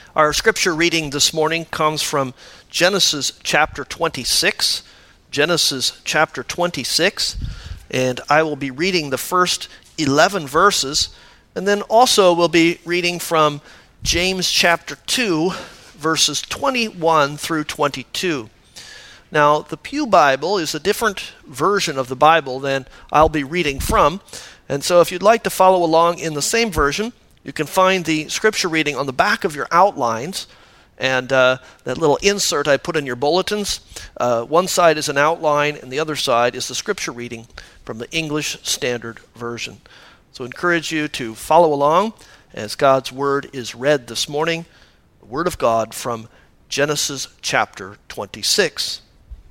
Our scripture reading this morning comes from Genesis chapter 26. Genesis chapter 26. And I will be reading the first 11 verses. And then also we'll be reading from James chapter 2, verses 21 through 22. Now, the Pew Bible is a different version of the Bible than I'll be reading from. And so if you'd like to follow along in the same version, you can find the scripture reading on the back of your outlines, and that little insert I put in your bulletins. One side is an outline, and the other side is the scripture reading from the English Standard Version. So I encourage you to follow along as God's Word is read this morning, the Word of God from Genesis chapter 26.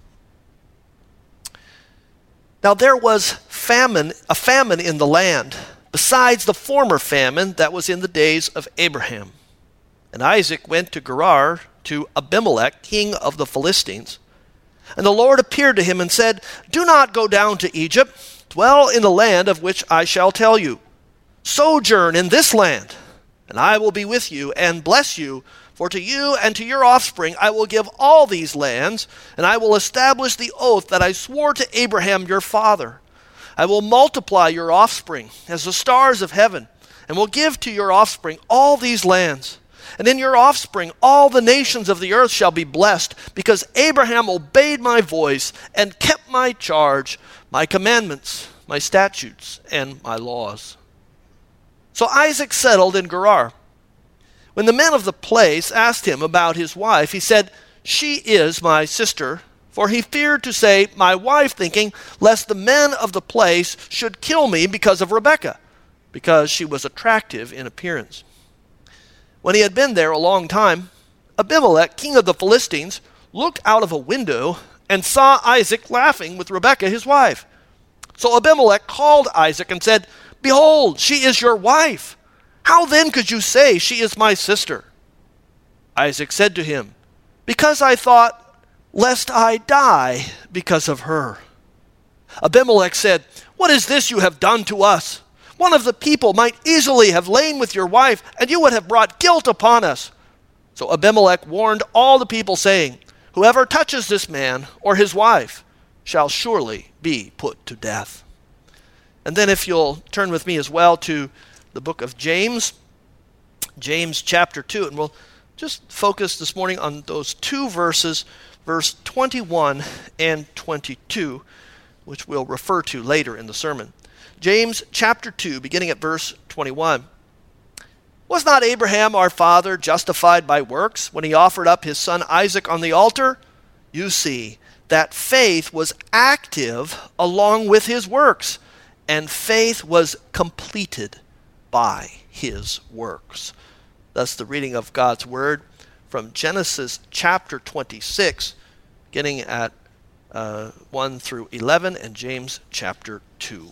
Now there was a famine in the land, besides the former famine that was in the days of Abraham. And Isaac went to Gerar to Abimelech, king of the Philistines. And the Lord appeared to him and said, "Do not go down to Egypt. Dwell in the land of which I shall tell you. Sojourn in this land, and I will be with you and bless you. For to you and to your offspring I will give all these lands, and I will establish the oath that I swore to Abraham your father. I will multiply your offspring as the stars of heaven, and will give to your offspring all these lands. And in your offspring all the nations of the earth shall be blessed, because Abraham obeyed my voice and kept my charge, my commandments, my statutes, and my laws." So Isaac settled in Gerar. When the men of the place asked him about his wife, he said, "She is my sister." For he feared to say, "my wife," thinking, lest the men of the place should kill me because of Rebekah, because she was attractive in appearance. When he had been there a long time, Abimelech, king of the Philistines, looked out of a window and saw Isaac laughing with Rebekah his wife. So Abimelech called Isaac and said, "Behold, she is your wife. How then could you say, 'She is my sister'?" Isaac said to him, "Because I thought, lest I die because of her." Abimelech said, "What is this you have done to us? One of the people might easily have lain with your wife, and you would have brought guilt upon us." So Abimelech warned all the people, saying, "Whoever touches this man or his wife shall surely be put to death." And then if you'll turn with me as well to the book of James, James chapter 2, and we'll just focus this morning on those two verses, verse 21 and 22, which we'll refer to later in the sermon. James chapter 2, beginning at verse 21. "Was not Abraham our father justified by works when he offered up his son Isaac on the altar? You see that faith was active along with his works, and faith was completed by his works." Thus the reading of God's word from Genesis chapter 26, beginning at 1 through 11, and James chapter 2.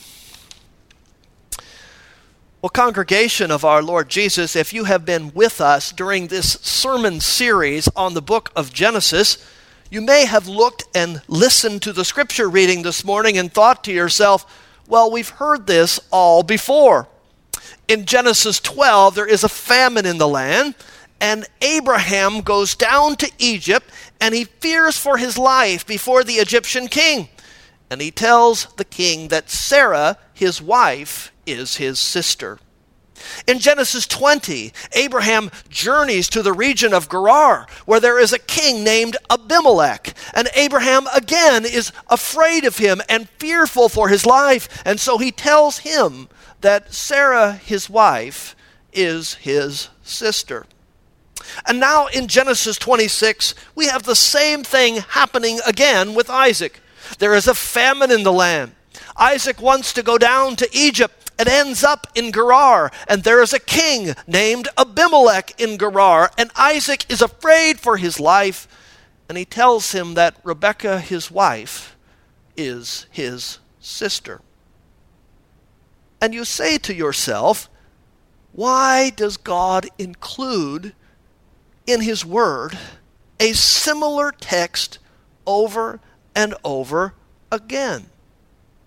Well, congregation of our Lord Jesus, if you have been with us during this sermon series on the book of Genesis, you may have looked and listened to the scripture reading this morning and thought to yourself, well, we've heard this all before. In Genesis 12, there is a famine in the land, and Abraham goes down to Egypt, and he fears for his life before the Egyptian king. And he tells the king that Sarah, his wife, is his sister. In Genesis 20, Abraham journeys to the region of Gerar, where there is a king named Abimelech. And Abraham again is afraid of him and fearful for his life. And so he tells him that Sarah, his wife, is his sister. And now in Genesis 26, we have the same thing happening again with Isaac. There is a famine in the land. Isaac wants to go down to Egypt and ends up in Gerar. And there is a king named Abimelech in Gerar. And Isaac is afraid for his life. And he tells him that Rebekah, his wife, is his sister. And you say to yourself, why does God include in his word a similar text over and over again?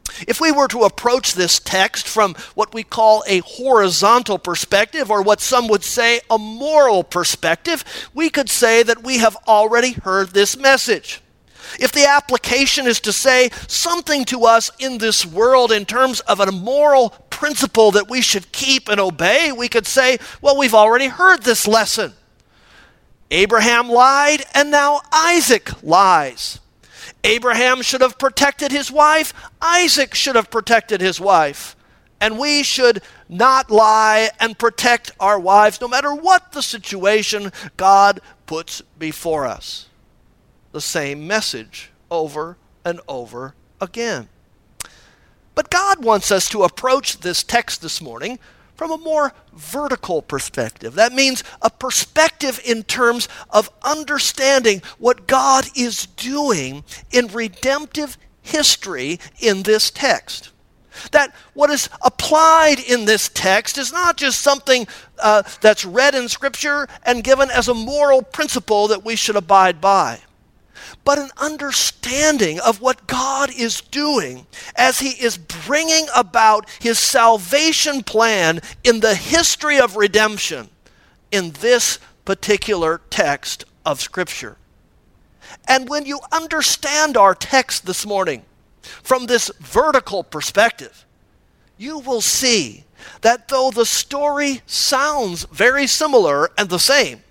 If we were to approach this text from what we call a horizontal perspective, or what some would say a moral perspective, we could say that we have already heard this message. If the application is to say something to us in this world in terms of a moral principle that we should keep and obey, we could say, well, we've already heard this lesson. Abraham lied, and now Isaac lies. Abraham should have protected his wife. Isaac should have protected his wife. And we should not lie and protect our wives no matter what the situation God puts before us. The same message over and over again. But God wants us to approach this text this morning from a more vertical perspective. That means a perspective in terms of understanding what God is doing in redemptive history in this text. That what is applied in this text is not just something that's read in Scripture and given as a moral principle that we should abide by, but an understanding of what God is doing as he is bringing about his salvation plan in the history of redemption in this particular text of Scripture. And when you understand our text this morning from this vertical perspective, you will see that though the story sounds very similar and the same,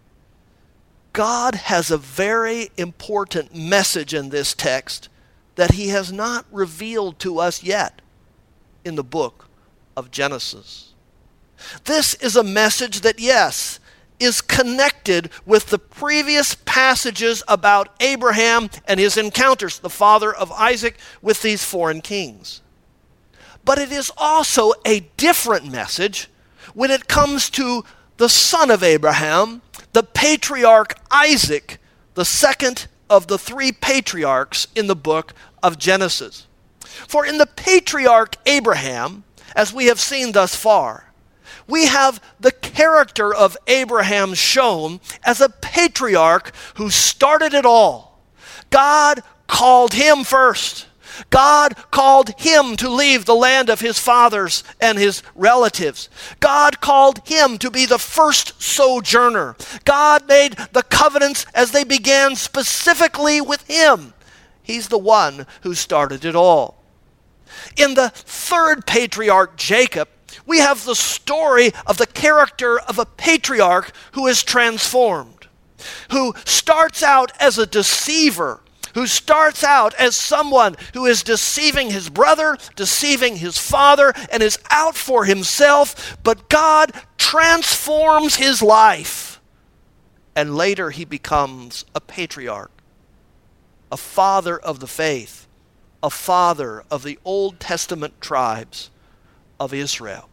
God has a very important message in this text that he has not revealed to us yet in the book of Genesis. This is a message that, yes, is connected with the previous passages about Abraham and his encounters, the father of Isaac, with these foreign kings. But it is also a different message when it comes to the son of Abraham, the patriarch Isaac, the second of the three patriarchs in the book of Genesis. For in the patriarch Abraham, as we have seen thus far, we have the character of Abraham shown as a patriarch who started it all. God called him first. God called him to leave the land of his fathers and his relatives. God called him to be the first sojourner. God made the covenants as they began specifically with him. He's the one who started it all. In the third patriarch, Jacob, we have the story of the character of a patriarch who is transformed, who starts out as a deceiver, who starts out as someone who is deceiving his brother, deceiving his father, and is out for himself, but God transforms his life. And later he becomes a patriarch, a father of the faith, a father of the Old Testament tribes of Israel.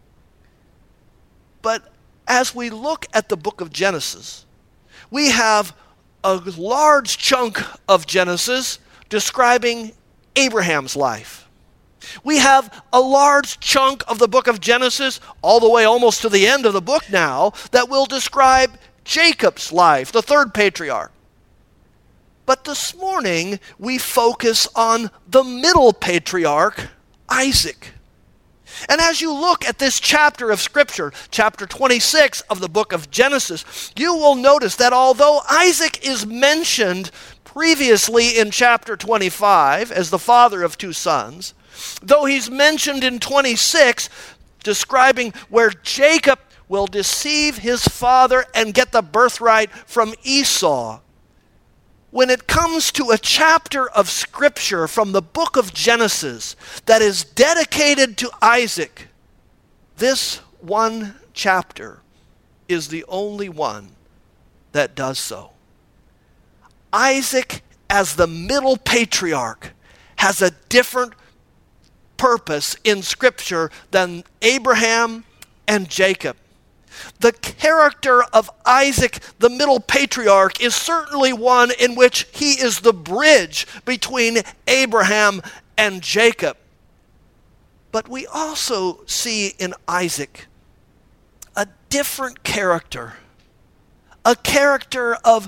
But as we look at the book of Genesis, we have a large chunk of Genesis describing Abraham's life. We have a large chunk of the book of Genesis, all the way almost to the end of the book now, that will describe Jacob's life, the third patriarch. But this morning, we focus on the middle patriarch, Isaac. And as you look at this chapter of Scripture, chapter 26 of the book of Genesis, you will notice that although Isaac is mentioned previously in chapter 25 as the father of two sons, though he's mentioned in 26 describing where Jacob will deceive his father and get the birthright from Esau, when it comes to a chapter of Scripture from the book of Genesis that is dedicated to Isaac, this one chapter is the only one that does so. Isaac, as the middle patriarch, has a different purpose in Scripture than Abraham and Jacob. The character of Isaac, the middle patriarch, is certainly one in which he is the bridge between Abraham and Jacob. But we also see in Isaac a different character, a character of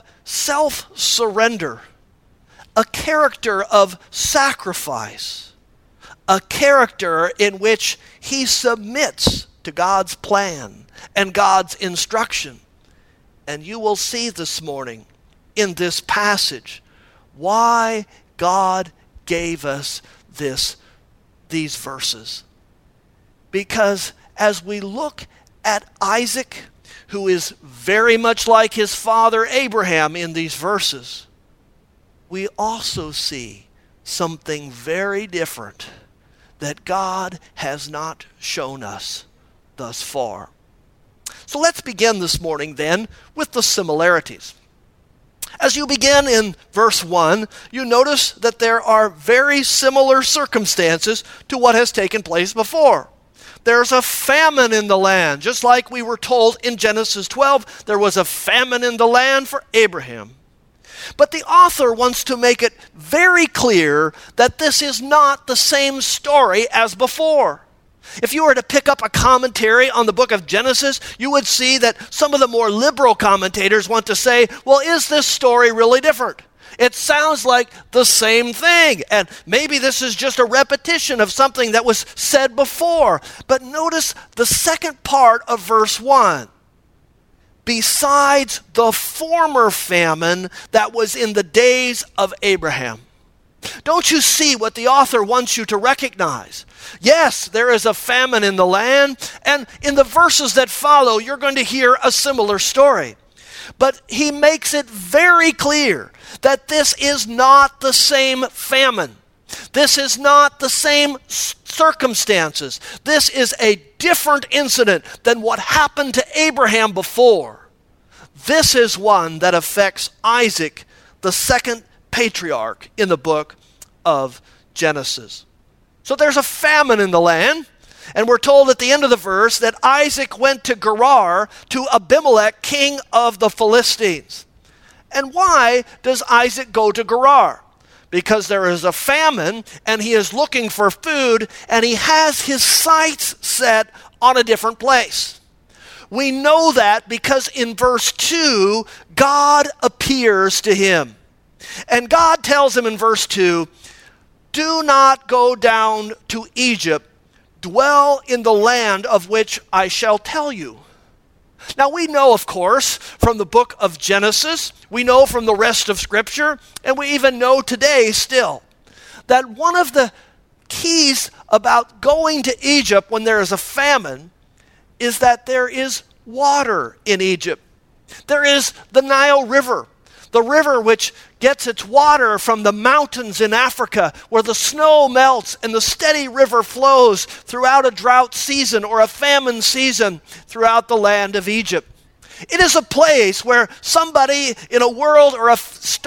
self-surrender, a character of sacrifice, a character in which he submits to God's plan and God's instruction. And you will see this morning in this passage why God gave us these verses. Because as we look at Isaac, who is very much like his father Abraham in these verses, we also see something very different that God has not shown us thus far. So let's begin this morning then with the similarities. As you begin in verse 1, you notice that there are very similar circumstances to what has taken place before. There's a famine in the land, just like we were told in Genesis 12, there was a famine in the land for Abraham. But the author wants to make it very clear that this is not the same story as before. If you were to pick up a commentary on the book of Genesis, you would see that some of the more liberal commentators want to say, well, is this story really different? It sounds like the same thing, and maybe this is just a repetition of something that was said before. But notice the second part of verse 1. Besides the former famine that was in the days of Abraham. Don't you see what the author wants you to recognize? Yes, there is a famine in the land, and in the verses that follow, you're going to hear a similar story. But he makes it very clear that this is not the same famine. This is not the same circumstances. This is a different incident than what happened to Abraham before. This is one that affects Isaac, the second patriarch in the book of Genesis. So there's a famine in the land, and we're told at the end of the verse that Isaac went to Gerar to Abimelech, king of the Philistines. And why does Isaac go to Gerar? Because there is a famine, and he is looking for food, and he has his sights set on a different place. We know that because in verse 2, God appears to him. And God tells him in verse 2, do not go down to Egypt, dwell in the land of which I shall tell you. Now we know, of course, from the book of Genesis, we know from the rest of Scripture, and we even know today still, that one of the keys about going to Egypt when there is a famine is that there is water in Egypt. There is the Nile River, the river which gets its water from the mountains in Africa where the snow melts and the steady river flows throughout a drought season or a famine season throughout the land of Egypt. It is a place where somebody in a world or a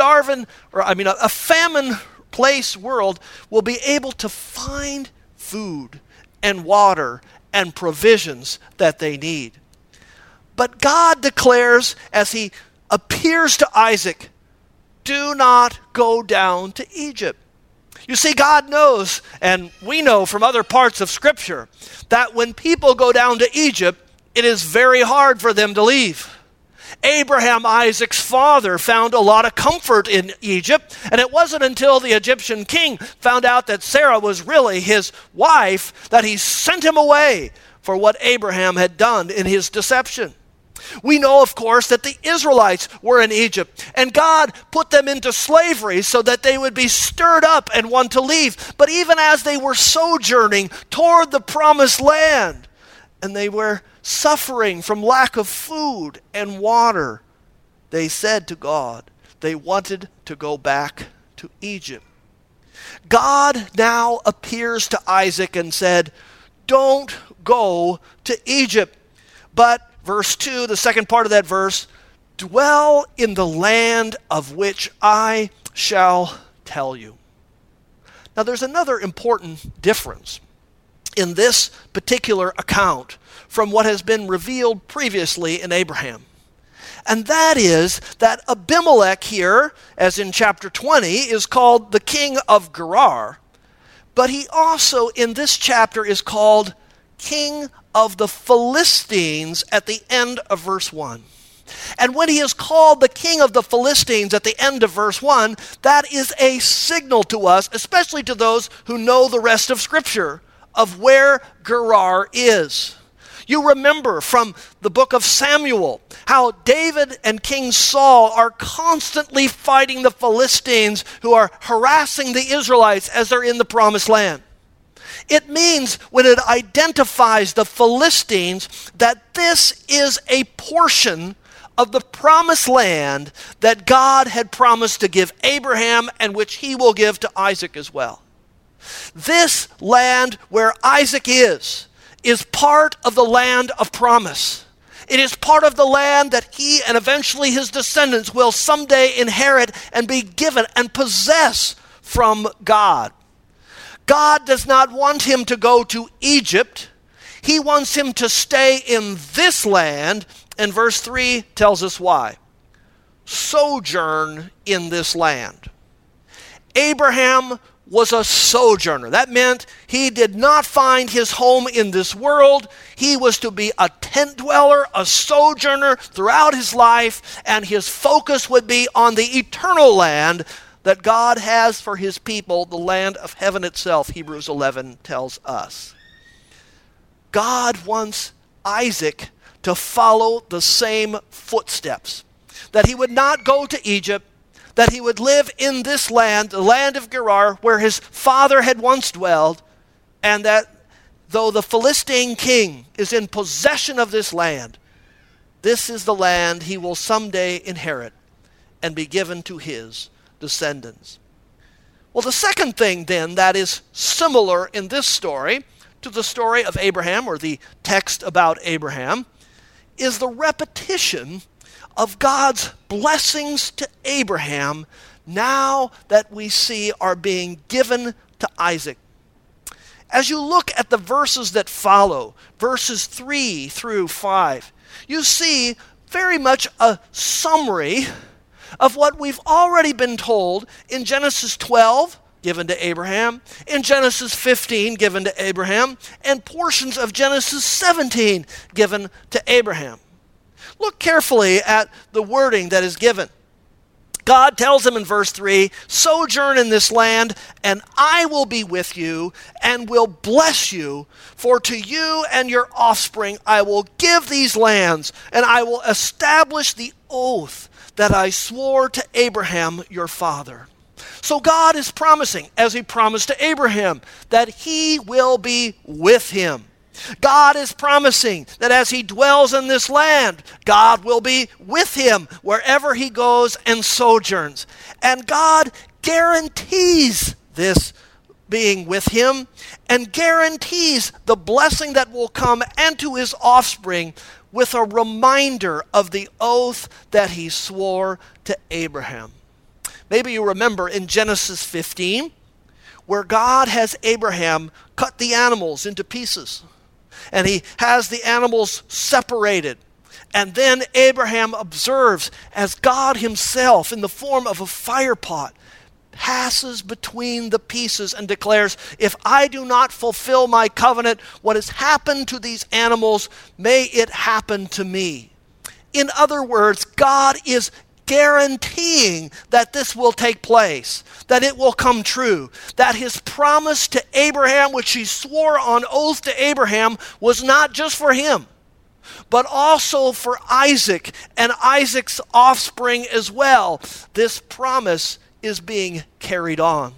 famine place world will be able to find food and water and provisions that they need. But God declares as he appears to Isaac, do not go down to Egypt. You see, God knows, and we know from other parts of Scripture, that when people go down to Egypt, it is very hard for them to leave. Abraham, Isaac's father, found a lot of comfort in Egypt, and it wasn't until the Egyptian king found out that Sarah was really his wife that he sent him away for what Abraham had done in his deception. We know, of course, that the Israelites were in Egypt, and God put them into slavery so that they would be stirred up and want to leave. But even as they were sojourning toward the promised land, and they were suffering from lack of food and water, they said to God they wanted to go back to Egypt. God now appears to Isaac and said, don't go to Egypt, but verse 2, the second part of that verse, dwell in the land of which I shall tell you. Now there's another important difference in this particular account from what has been revealed previously in Abraham. And that is that Abimelech here, as in chapter 20, is called the king of Gerar, but he also in this chapter is called king of the Philistines at the end of verse 1. And when he is called the king of the Philistines at the end of verse 1, that is a signal to us, especially to those who know the rest of Scripture, of where Gerar is. You remember from the book of Samuel how David and King Saul are constantly fighting the Philistines who are harassing the Israelites as they're in the promised land. It means when it identifies the Philistines that this is a portion of the promised land that God had promised to give Abraham and which he will give to Isaac as well. This land where Isaac is part of the land of promise. It is part of the land that he and eventually his descendants will someday inherit and be given and possess from God. God does not want him to go to Egypt. He wants him to stay in this land, and verse 3 tells us why. Sojourn in this land. Abraham was a sojourner. That meant he did not find his home in this world. He was to be a tent dweller, a sojourner throughout his life, and his focus would be on the eternal land that God has for his people, the land of heaven itself, Hebrews 11 tells us. God wants Isaac to follow the same footsteps, that he would not go to Egypt, that he would live in this land, the land of Gerar, where his father had once dwelled, and that though the Philistine king is in possession of this land, this is the land he will someday inherit and be given to his descendants. Well, the second thing then that is similar in this story to the story of Abraham, or the text about Abraham, is the repetition of God's blessings to Abraham now that we see are being given to Isaac. As you look at the verses that follow, verses 3 through 5, you see very much a summary of what we've already been told in Genesis 12, given to Abraham, in Genesis 15, given to Abraham, and portions of Genesis 17, given to Abraham. Look carefully at the wording that is given. God tells him in verse 3, sojourn in this land, and I will be with you and will bless you. For to you and your offspring I will give these lands, and I will establish the oath that I swore to Abraham your father. So God is promising, as he promised to Abraham, that he will be with him. God is promising that as he dwells in this land, God will be with him wherever he goes and sojourns. And God guarantees this being with him and guarantees the blessing that will come and to his offspring with a reminder of the oath that he swore to Abraham. Maybe you remember in Genesis 15, where God has Abraham cut the animals into pieces. And he has the animals separated. And then Abraham observes as God himself, in the form of a fire pot, passes between the pieces and declares, if I do not fulfill my covenant, what has happened to these animals, may it happen to me. In other words, God is guaranteeing that this will take place, that it will come true, that his promise to Abraham, which he swore on oath to Abraham, was not just for him, but also for Isaac and Isaac's offspring as well. This promise is being carried on.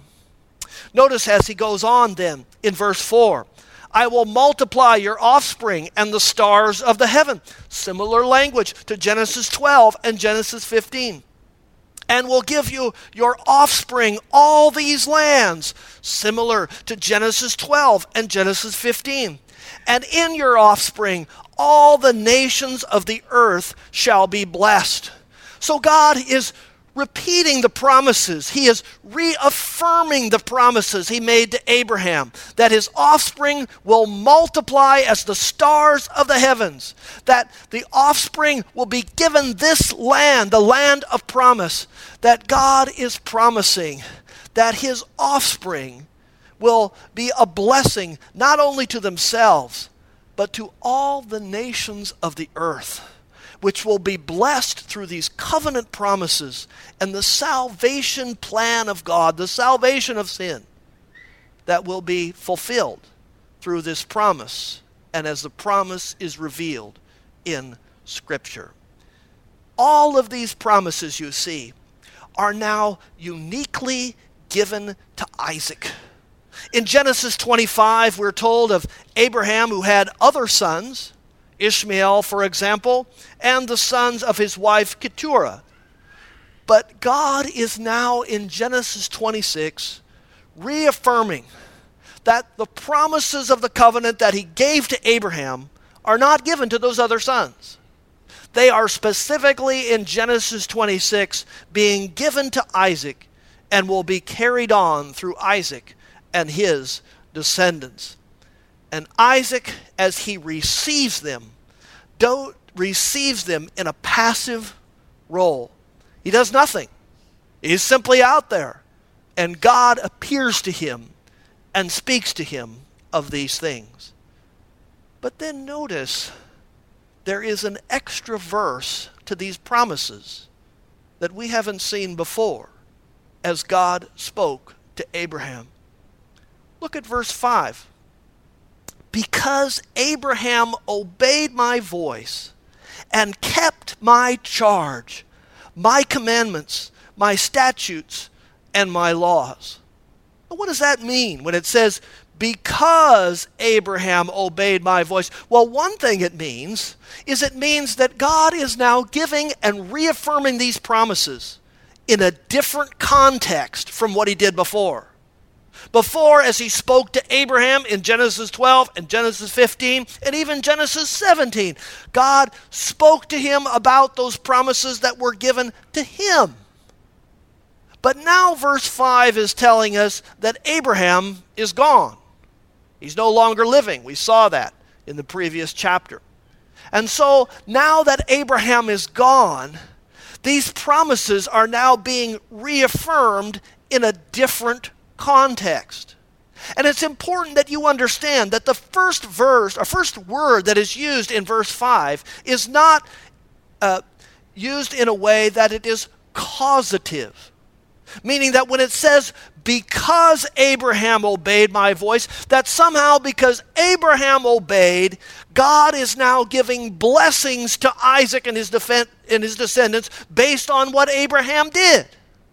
Notice as he goes on then in verse 4, I will multiply your offspring and the stars of the heaven. Similar language to Genesis 12 and Genesis 15. And will give you your offspring all these lands. Similar to Genesis 12 and Genesis 15. And in your offspring all the nations of the earth shall be blessed. So God is repeating the promises. He is reaffirming the promises he made to Abraham, that his offspring will multiply as the stars of the heavens, that the offspring will be given this land, the land of promise, that God is promising that his offspring will be a blessing not only to themselves, but to all the nations of the earth. which will be blessed through these covenant promises and the salvation plan of God, the salvation of sin, that will be fulfilled through this promise and as the promise is revealed in Scripture. All of these promises, you see, are now uniquely given to Isaac. In Genesis 25, we're told of Abraham who had other sons, Ishmael, for example, and the sons of his wife Keturah. But God is now in Genesis 26 reaffirming that the promises of the covenant that he gave to Abraham are not given to those other sons. They are specifically in Genesis 26 being given to Isaac and will be carried on through Isaac and his descendants. And Isaac, as he receives them in a passive role. He does nothing. He's simply out there. And God appears to him and speaks to him of these things. But then notice there is an extra verse to these promises that we haven't seen before as God spoke to Abraham. Look at verse 5. Because Abraham obeyed my voice and kept my charge, my commandments, my statutes, and my laws. What does that mean when it says, because Abraham obeyed my voice? Well, one thing it means that God is now giving and reaffirming these promises in a different context from what he did before. Before, as he spoke to Abraham in Genesis 12 and Genesis 15 and even Genesis 17, God spoke to him about those promises that were given to him. But now verse 5 is telling us that Abraham is gone. He's no longer living. We saw that in the previous chapter. And so now that Abraham is gone, these promises are now being reaffirmed in a different context. And it's important that you understand that the first word that is used in verse 5 is not used in a way that it is causative. Meaning that when it says, because Abraham obeyed my voice, that somehow because Abraham obeyed, God is now giving blessings to Isaac and his descendants based on what Abraham did.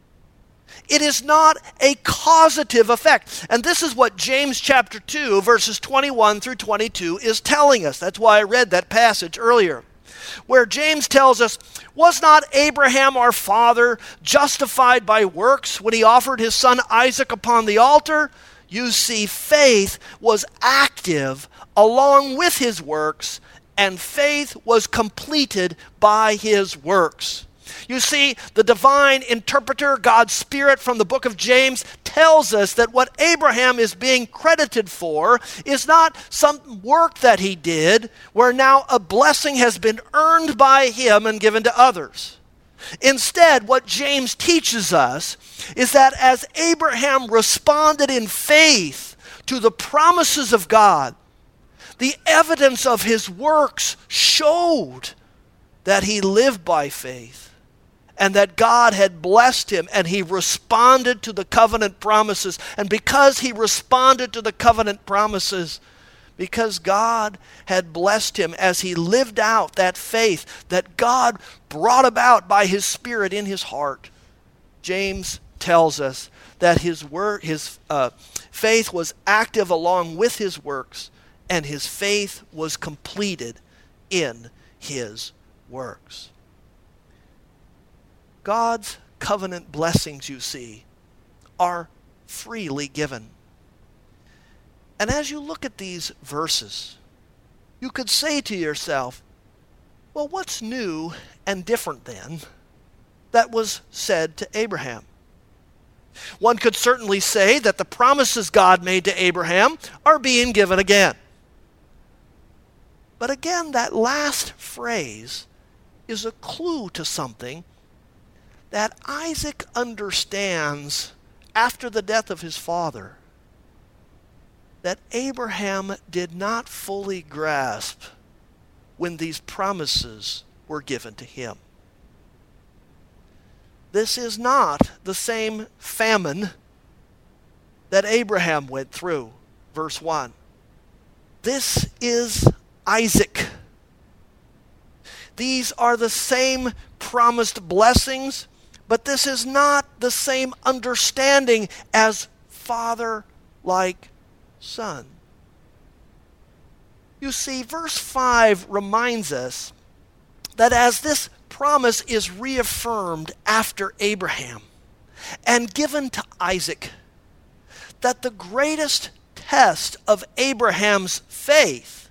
It is not a causative effect. And this is what James chapter 2, verses 21 through 22 is telling us. That's why I read that passage earlier, where James tells us, was not Abraham our father justified by works when he offered his son Isaac upon the altar? You see, faith was active along with his works, and faith was completed by his works. You see, the divine interpreter, God's Spirit from the book of James, tells us that what Abraham is being credited for is not some work that he did, where now a blessing has been earned by him and given to others. Instead, what James teaches us is that as Abraham responded in faith to the promises of God, the evidence of his works showed that he lived by faith, and that God had blessed him, and he responded to the covenant promises. And because he responded to the covenant promises, because God had blessed him as he lived out that faith that God brought about by his Spirit in his heart, James tells us that his faith was active along with his works, and his faith was completed in his works. God's covenant blessings, you see, are freely given. And as you look at these verses, you could say to yourself, well, what's new and different then that was said to Abraham? One could certainly say that the promises God made to Abraham are being given again. But again, that last phrase is a clue to something that Isaac understands after the death of his father, that Abraham did not fully grasp when these promises were given to him. This is not the same famine that Abraham went through, verse 1. This is Isaac. These are the same promised blessings, but this is not the same understanding as father like son. You see, verse 5 reminds us that as this promise is reaffirmed after Abraham and given to Isaac, that the greatest test of Abraham's faith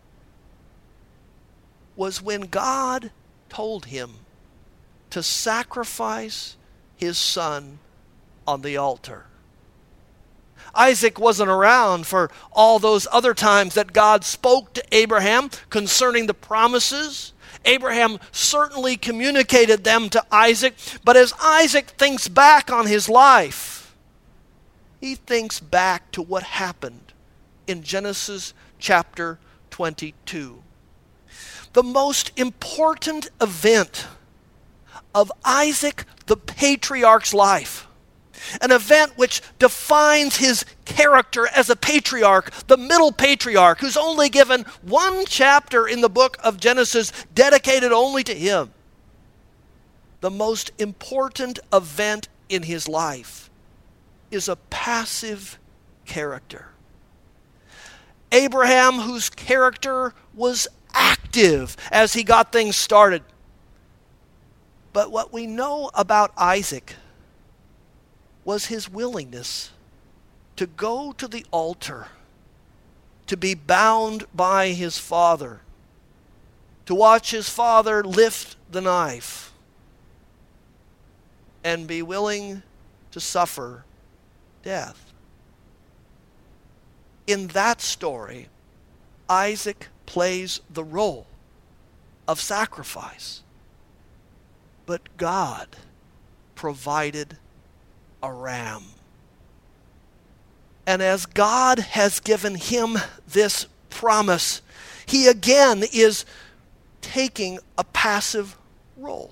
was when God told him to sacrifice his son on the altar. Isaac wasn't around for all those other times that God spoke to Abraham concerning the promises. Abraham certainly communicated them to Isaac, but as Isaac thinks back on his life, he thinks back to what happened in Genesis chapter 22. The most important event of Isaac the patriarch's life, an event which defines his character as a patriarch, the middle patriarch, who's only given one chapter in the book of Genesis dedicated only to him. The most important event in his life is a passive character. Abraham, whose character was active as he got things started. But what we know about Isaac was his willingness to go to the altar, to be bound by his father, to watch his father lift the knife, and be willing to suffer death. In that story, Isaac plays the role of sacrifice, but God provided a ram. And as God has given him this promise, he again is taking a passive role.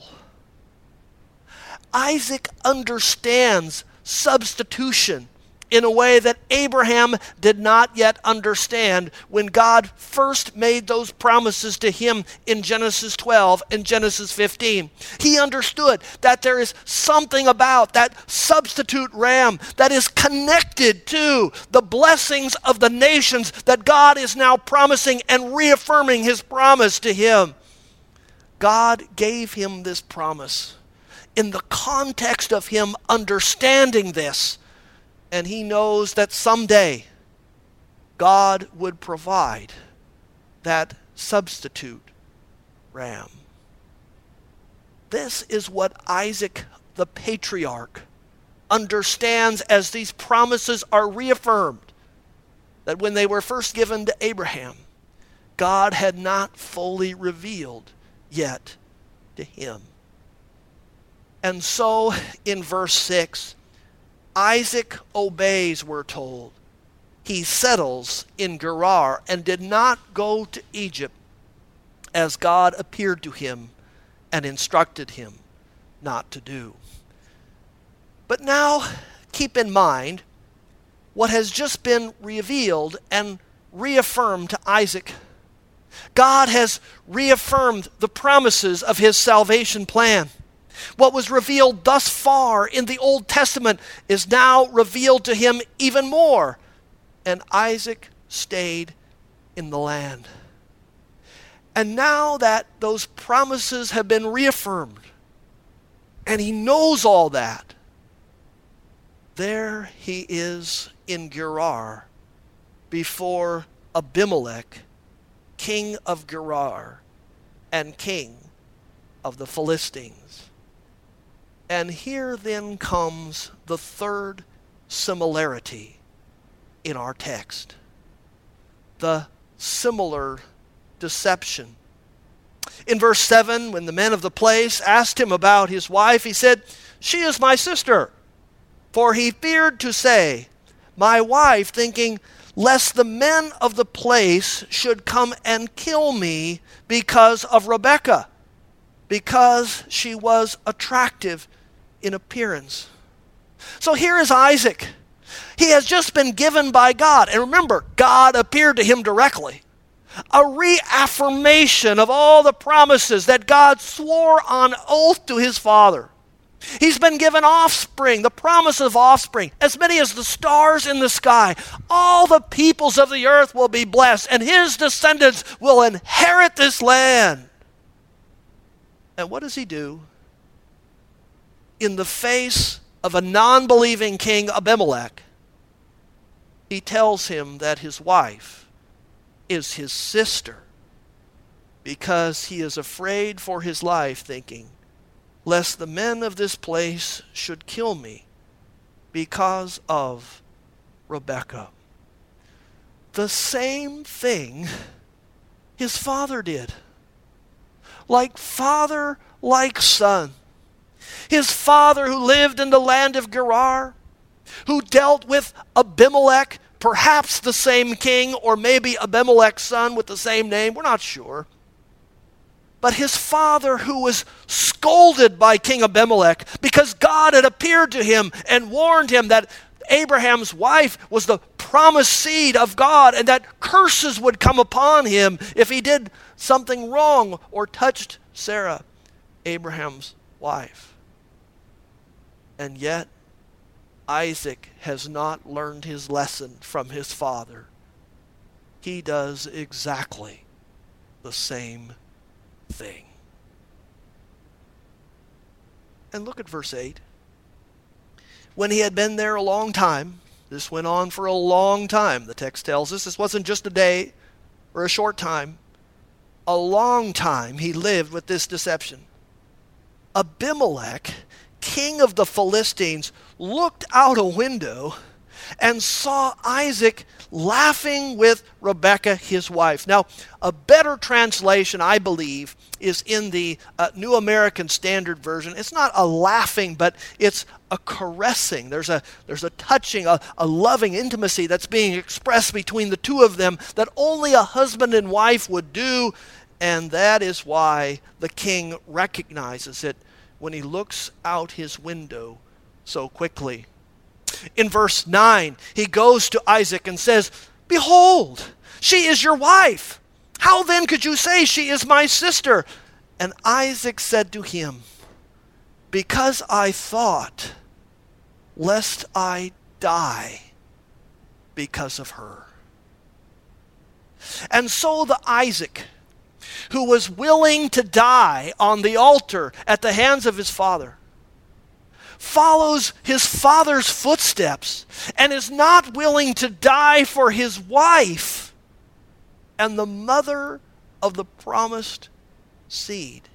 Isaac understands substitution in a way that Abraham did not yet understand when God first made those promises to him in Genesis 12 and Genesis 15. He understood that there is something about that substitute ram that is connected to the blessings of the nations that God is now promising and reaffirming his promise to him. God gave him this promise in the context of him understanding this. And he knows that someday God would provide that substitute ram. This is what Isaac the patriarch understands as these promises are reaffirmed. That when they were first given to Abraham, God had not fully revealed yet to him. And so in verse 6, Isaac obeys, we're told. He settles in Gerar and did not go to Egypt as God appeared to him and instructed him not to do. But now keep in mind what has just been revealed and reaffirmed to Isaac. God has reaffirmed the promises of his salvation plan. What was revealed thus far in the Old Testament is now revealed to him even more. And Isaac stayed in the land. And now that those promises have been reaffirmed, and he knows all that, there he is in Gerar before Abimelech, king of Gerar and king of the Philistines. And here then comes the third similarity in our text. The similar deception. In verse 7, when the men of the place asked him about his wife, he said, "She is my sister." For he feared to say, "My wife," thinking, lest the men of the place should come and kill me because of Rebekah. because she was attractive in appearance. So here is Isaac. He has just been given by God. And remember, God appeared to him directly. A reaffirmation of all the promises that God swore on oath to his father. He's been given offspring, the promise of offspring, as many as the stars in the sky. All the peoples of the earth will be blessed, and his descendants will inherit this land. And what does he do? In the face of a non-believing king, Abimelech, he tells him that his wife is his sister, because he is afraid for his life, thinking, lest the men of this place should kill me because of Rebekah. The same thing his father did. Like father, like son. His father, who lived in the land of Gerar, who dealt with Abimelech, perhaps the same king, or maybe Abimelech's son with the same name, we're not sure. But his father, who was scolded by King Abimelech because God had appeared to him and warned him that Abraham's wife was the promised seed of God and that curses would come upon him if he did something wrong or touched Sarah, Abraham's wife. And yet, Isaac has not learned his lesson from his father. He does exactly the same thing. And look at verse 8. When he had been there a long time, this went on for a long time, the text tells us. This wasn't just a day or a short time. A long time he lived with this deception. Abimelech, king of the Philistines, looked out a window and saw Isaac laughing with Rebekah, his wife. Now, a better translation, I believe, is in the New American Standard Version. It's not a laughing, but it's a caressing. There's a touching, a loving intimacy that's being expressed between the two of them that only a husband and wife would do, and that is why the king recognizes it when he looks out his window so quickly. In verse 9, he goes to Isaac and says, "Behold, she is your wife. How then could you say she is my sister?" And Isaac said to him, "Because I thought, lest I die because of her." And so the Isaac, who was willing to die on the altar at the hands of his father, follows his father's footsteps and is not willing to die for his wife and the mother of the promised seed.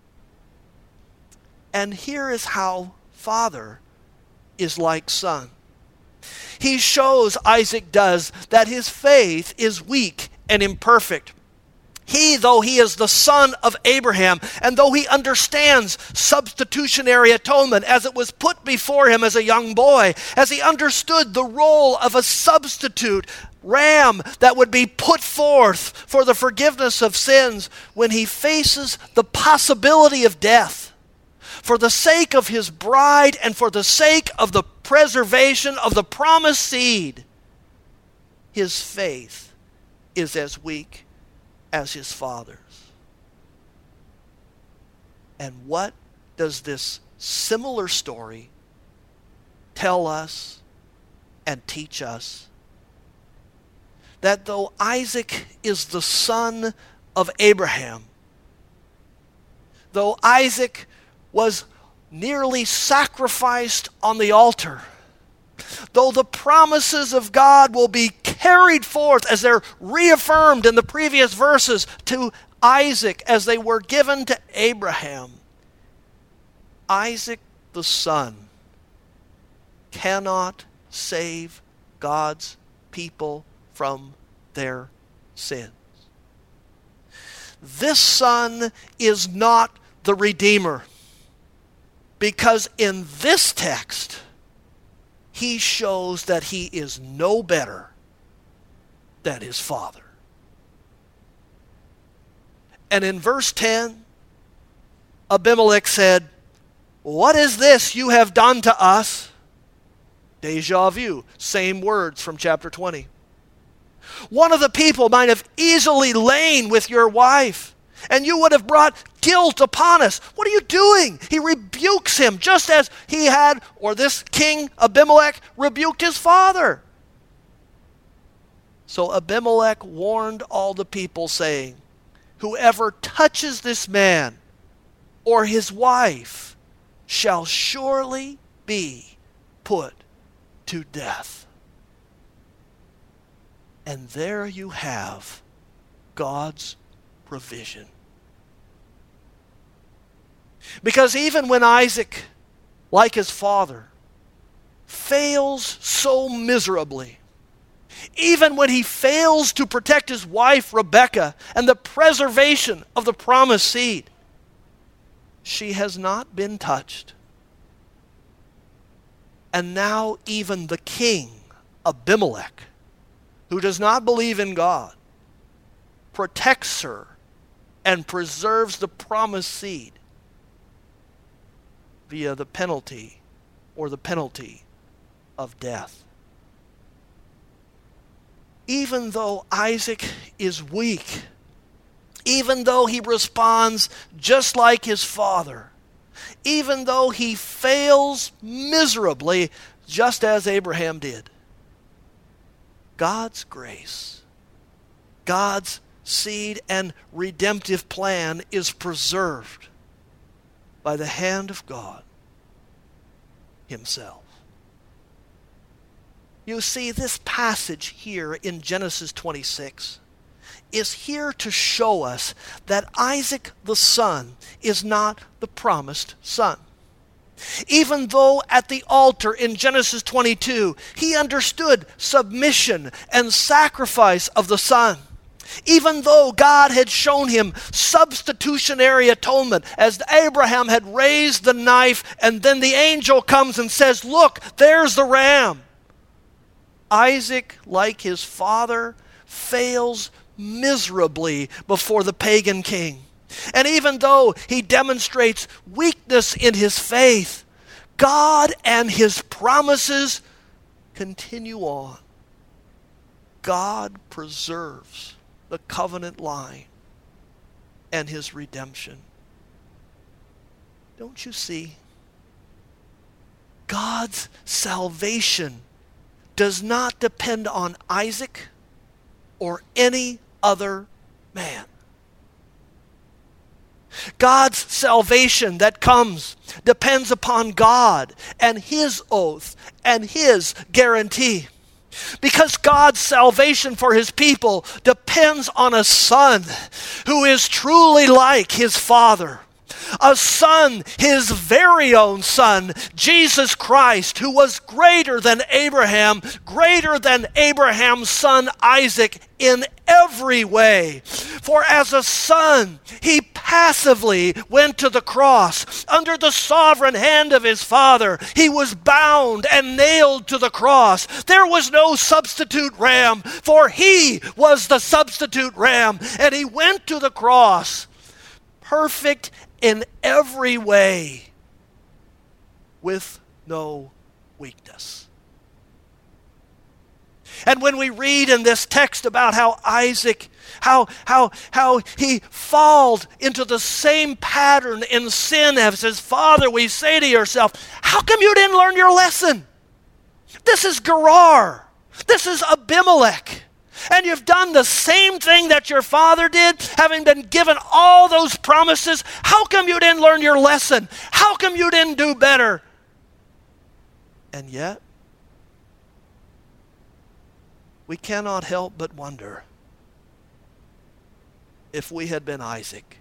And here is how father is like son. He shows, Isaac does, that his faith is weak and imperfect. He, though he is the son of Abraham, and though he understands substitutionary atonement as it was put before him as a young boy, as he understood the role of a substitute ram that would be put forth for the forgiveness of sins when he faces the possibility of death, for the sake of his bride and for the sake of the preservation of the promised seed, his faith is as weak as his father's. And what does this similar story tell us and teach us? That though Isaac is the son of Abraham, though Isaac was nearly sacrificed on the altar, though the promises of God will be carried forth as they're reaffirmed in the previous verses to Isaac as they were given to Abraham, Isaac the son cannot save God's people from their sins. This son is not the Redeemer, because in this text he shows that he is no better than his father. And in verse 10, Abimelech said, "What is this you have done to us?" Deja vu, same words from chapter 20. "One of the people might have easily lain with your wife, and you would have brought guilt upon us. What are you doing?" He rebukes him just as he had, or this king Abimelech rebuked his father. So Abimelech warned all the people, saying, "Whoever touches this man or his wife shall surely be put to death." And there you have God's provision. Because even when Isaac, like his father, fails so miserably, even when he fails to protect his wife Rebekah and the preservation of the promised seed, she has not been touched. And now even the king, Abimelech, who does not believe in God, protects her and preserves the promised seed via the penalty of death. Even though Isaac is weak, even though he responds just like his father, even though he fails miserably just as Abraham did, God's grace, God's seed and redemptive plan is preserved by the hand of God himself. You see, this passage here in Genesis 26 is here to show us that Isaac the son is not the promised son. Even though at the altar in Genesis 22, he understood submission and sacrifice of the son. Even though God had shown him substitutionary atonement, as Abraham had raised the knife and then the angel comes and says, "Look, there's the ram." Isaac, like his father, fails miserably before the pagan king. And even though he demonstrates weakness in his faith, God and his promises continue on. God preserves the covenant line and his redemption. Don't you see? God's salvation does not depend on Isaac or any other man. God's salvation that comes depends upon God and his oath and his guarantee. Because God's salvation for his people depends on a son who is truly like his father. A son, his very own son, Jesus Christ, who was greater than Abraham's son Isaac in every way. For as a son, he passively went to the cross. Under the sovereign hand of his father, he was bound and nailed to the cross. There was no substitute ram, for he was the substitute ram. And he went to the cross, perfect in every way, with no weakness. And when we read in this text about how Isaac, how he falled into the same pattern in sin as his father, we say to yourself, how come you didn't learn your lesson? This is Gerar. This is Abimelech. And you've done the same thing that your father did, having been given all those promises. How come you didn't learn your lesson? How come you didn't do better? And yet, we cannot help but wonder if we had been Isaac,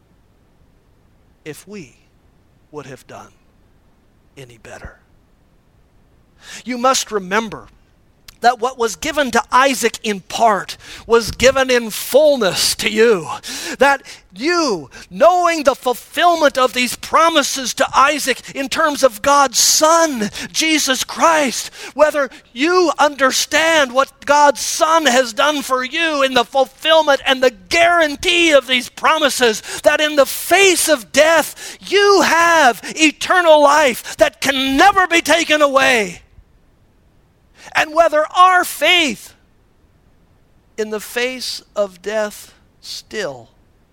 if we would have done any better. You must remember that what was given to Isaac in part was given in fullness to you. That you, knowing the fulfillment of these promises to Isaac in terms of God's Son, Jesus Christ, whether you understand what God's Son has done for you in the fulfillment and the guarantee of these promises, that in the face of death, you have eternal life that can never be taken away. And whether our faith in the face of death still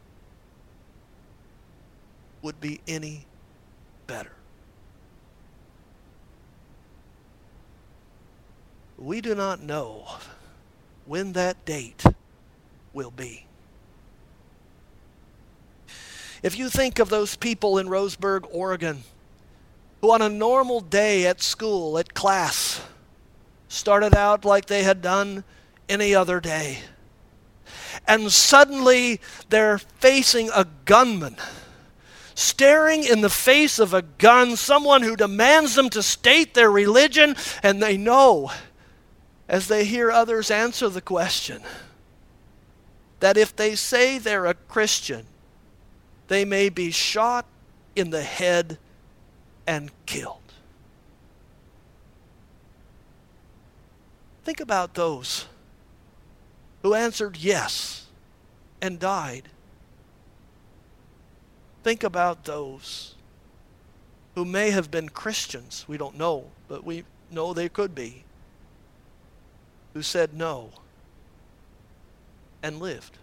would be any better. We do not know when that date will be. If you think of those people in Roseburg, Oregon, who on a normal day at school, at class, started out like they had done any other day, and suddenly they're facing a gunman, staring in the face of a gun, someone who demands them to state their religion, and they know, as they hear others answer the question, that if they say they're a Christian, they may be shot in the head and killed. Think about those who answered yes and died. Think about those who may have been Christians. We don't know, but we know they could be. Who said no and lived.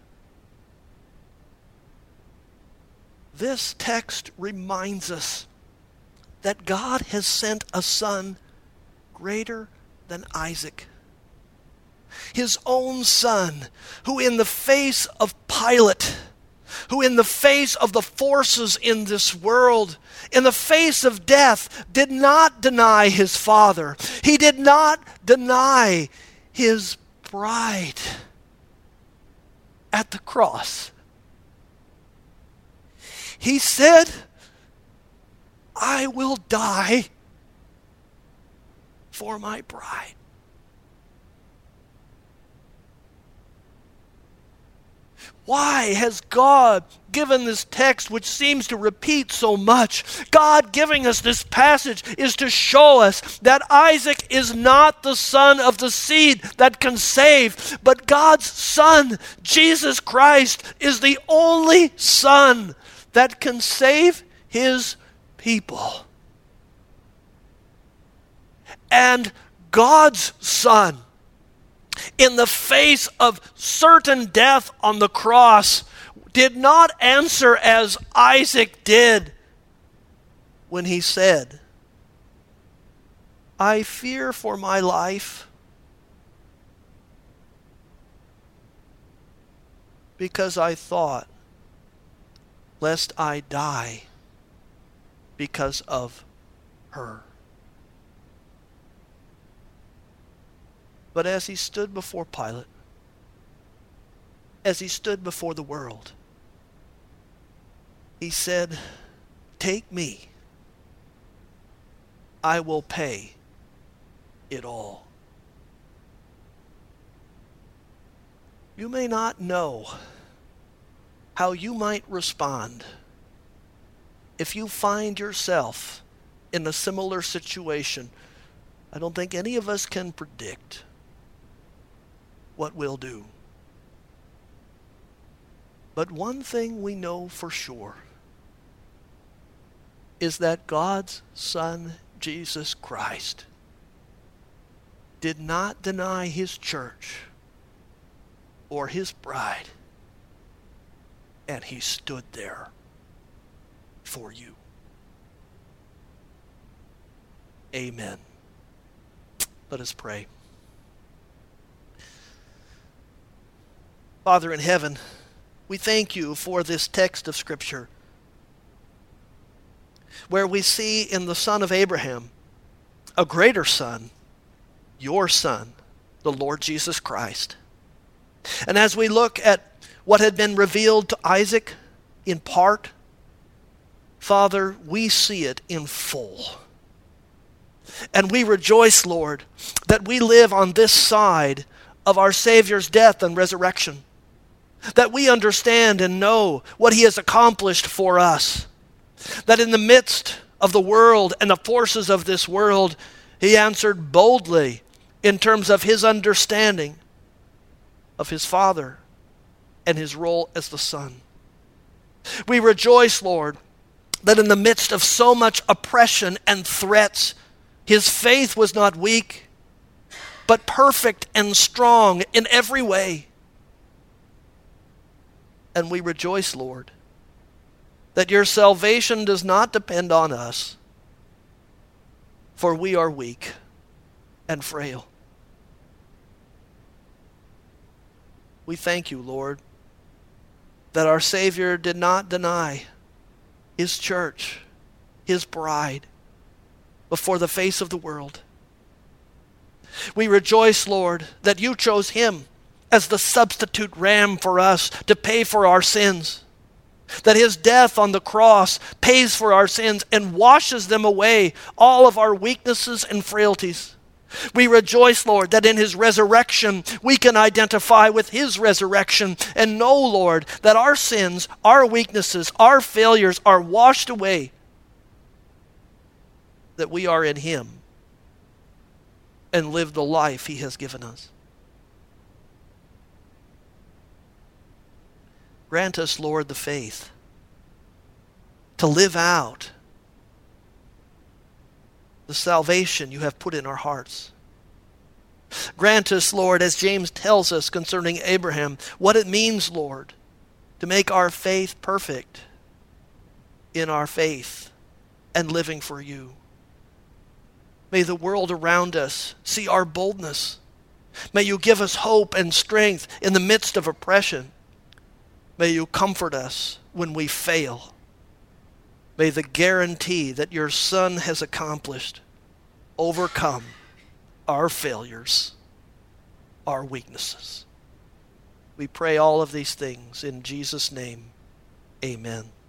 This text reminds us that God has sent a son greater than Isaac. His own son, who in the face of Pilate, who in the face of the forces in this world, in the face of death, did not deny his Father. He did not deny his bride at the cross. He said, I will die for my bride. Why has God given this text, which seems to repeat so much? God giving us this passage is to show us that Isaac is not the son of the seed that can save, but God's Son, Jesus Christ, is the only Son that can save his people. And God's Son, in the face of certain death on the cross, did not answer as Isaac did when he said, I fear for my life because I thought lest I die because of her. But as he stood before Pilate, as he stood before the world, he said, take me. I will pay it all. You may not know how you might respond if you find yourself in a similar situation. I don't think any of us can predict what we'll do. But one thing we know for sure is that God's Son, Jesus Christ, did not deny his church or his bride, and he stood there for you. Amen. Let us pray. Father in heaven, we thank you for this text of Scripture where we see in the son of Abraham a greater son, your Son, the Lord Jesus Christ. And as we look at what had been revealed to Isaac in part, Father, we see it in full. And we rejoice, Lord, that we live on this side of our Savior's death and resurrection, that we understand and know what he has accomplished for us, that in the midst of the world and the forces of this world, he answered boldly in terms of his understanding of his Father and his role as the Son. We rejoice, Lord, that in the midst of so much oppression and threats, his faith was not weak, but perfect and strong in every way. And we rejoice, Lord, that your salvation does not depend on us, for we are weak and frail. We thank you, Lord, that our Savior did not deny his church, his bride, before the face of the world. We rejoice, Lord, that you chose him as the substitute ram for us to pay for our sins, that his death on the cross pays for our sins and washes them away, all of our weaknesses and frailties. We rejoice, Lord, that in his resurrection we can identify with his resurrection and know, Lord, that our sins, our weaknesses, our failures are washed away, that we are in him and live the life he has given us. Grant us, Lord, the faith to live out the salvation you have put in our hearts. Grant us, Lord, as James tells us concerning Abraham, what it means, Lord, to make our faith perfect in our faith and living for you. May the world around us see our boldness. May you give us hope and strength in the midst of oppression. May you comfort us when we fail. May the guarantee that your Son has accomplished overcome our failures, our weaknesses. We pray all of these things in Jesus' name. Amen.